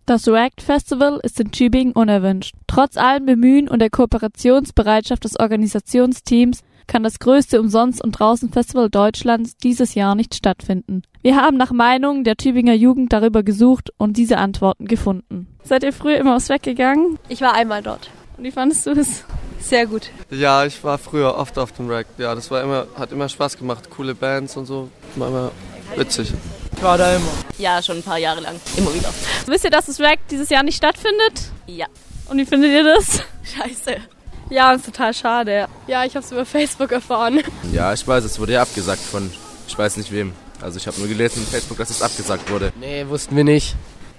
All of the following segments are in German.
Das React Festival ist in Tübingen unerwünscht. Trotz allem Bemühen und der Kooperationsbereitschaft des Organisationsteams kann das größte Umsonst- und Draußen-Festival Deutschlands dieses Jahr nicht stattfinden. Wir haben nach Meinungen der Tübinger Jugend darüber gesucht und diese Antworten gefunden. Seid ihr früher immer aufs Weg gegangen? Ich war einmal dort. Und wie fandest du es? Sehr gut. Ja, ich war früher oft auf dem React. Ja, das hat immer Spaß gemacht. Coole Bands und so. War immer witzig. Ich war da immer. Ja, schon ein paar Jahre lang. Immer wieder. Wisst ihr, dass das React dieses Jahr nicht stattfindet? Ja. Und wie findet ihr das? Scheiße. Ja, ist total schade. Ja, ich habe es über Facebook erfahren. Ja, ich weiß, es wurde ja abgesagt von, ich weiß nicht wem. Also ich habe nur gelesen auf Facebook, dass es abgesagt wurde. Nee, wussten wir nicht.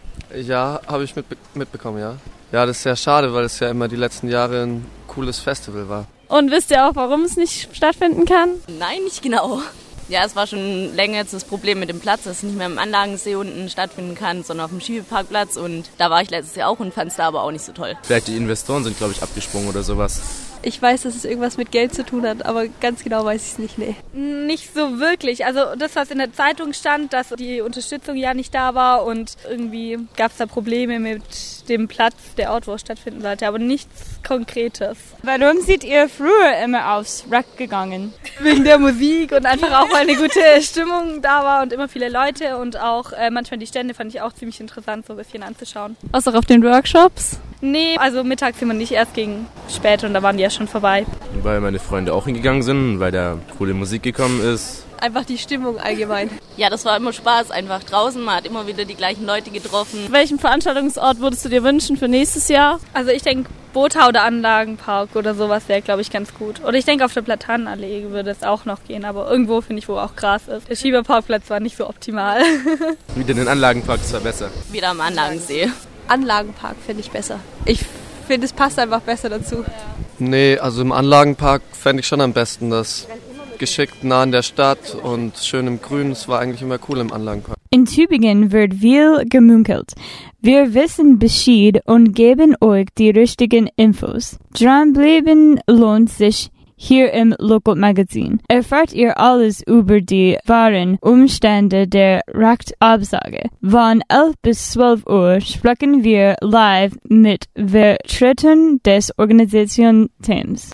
Ja, habe ich mitbekommen, ja. Ja, das ist sehr schade, weil es ja immer die letzten Jahre ein cooles Festival war. Und wisst ihr auch, warum es nicht stattfinden kann? Nein, nicht genau. Ja, es war schon länger jetzt das Problem mit dem Platz, dass es nicht mehr im Anlagensee unten stattfinden kann, sondern auf dem Skiparkplatz. Und da war ich letztes Jahr auch und fand es da aber auch nicht so toll. Vielleicht die Investoren sind, glaube ich, abgesprungen oder sowas. Ich weiß, dass es irgendwas mit Geld zu tun hat, aber ganz genau weiß ich es nicht, nee. Nicht so wirklich. Also das, was in der Zeitung stand, dass die Unterstützung ja nicht da war und irgendwie gab es da Probleme mit dem Platz, der Ort, wo es stattfinden sollte, aber nichts Konkretes. Warum seid ihr früher immer aufs Rack gegangen? Wegen der Musik und einfach auch, weil eine gute Stimmung da war und immer viele Leute und auch manchmal die Stände fand ich auch ziemlich interessant, so ein bisschen anzuschauen. Was auch auf den Workshops? Nee, also mittags sind wir nicht, erst gegen spät und da waren die ja schon vorbei. Weil meine Freunde auch hingegangen sind, weil da coole Musik gekommen ist. Einfach die Stimmung allgemein. Ja, das war immer Spaß, einfach draußen. Man hat immer wieder die gleichen Leute getroffen. Welchen Veranstaltungsort würdest du dir wünschen für nächstes Jahr? Also ich denke, Botha oder Anlagenpark oder sowas wäre, glaube ich, ganz gut. Oder ich denke, auf der Platanenallee würde es auch noch gehen, aber irgendwo finde ich, wo auch Gras ist. Der Schieberparkplatz war nicht so optimal. Wieder in den Anlagenpark, das war besser. Wieder am Anlagensee. Anlagenpark finde ich besser. Ich finde, es passt einfach besser dazu. Nee, also im Anlagenpark fände ich schon am besten das geschickt nah an der Stadt und schön im Grün. Es war eigentlich immer cool im Anlagenpark. In Tübingen wird viel gemunkelt. Wir wissen Bescheid und geben euch die richtigen Infos. Dranbleiben lohnt sich hier im Local Magazin. Erfahrt ihr alles über die wahren Umstände der React-Absage. Von 11 bis 12 Uhr sprechen wir live mit Vertretern des Organisationsteams.